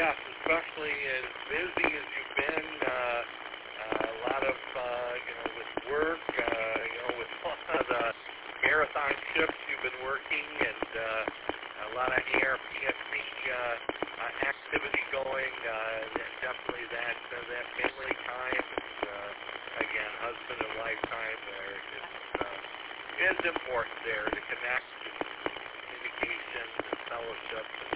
Yes, especially as busy as you've been, a lot of, with work, with a lot of the marathon shifts you've been working, and a lot of ARPSC activity going. Definitely that family time, again, husband and wife time, is important there to connect, and communication, and fellowship.